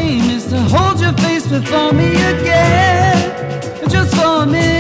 dream is to hold your face before me again, just for a minute.